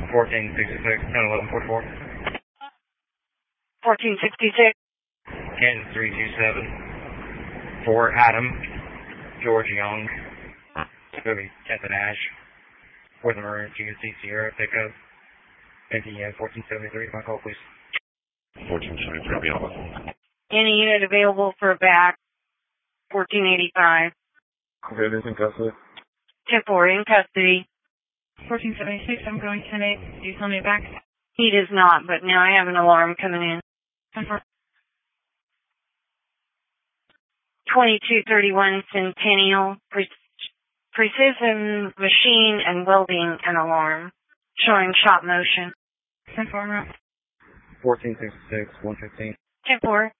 1466, 101144. 1466. Kansas 327. For Adam, George Young, Scooby, Kevin Ash, for the emergency Sierra pickup, NTN 1473, my call please. 1473, be on the phone. Any unit available for a back, 1485. Okay, this in custody. 10-4 in custody. 1476, I'm going 10-8. Do you tell me back? He does not, but now I have an alarm coming in. 10-4. 2231 Centennial, Precision Machine and Welding and Alarm, showing shop motion. 10-4, route. 1466, 115. 10-4.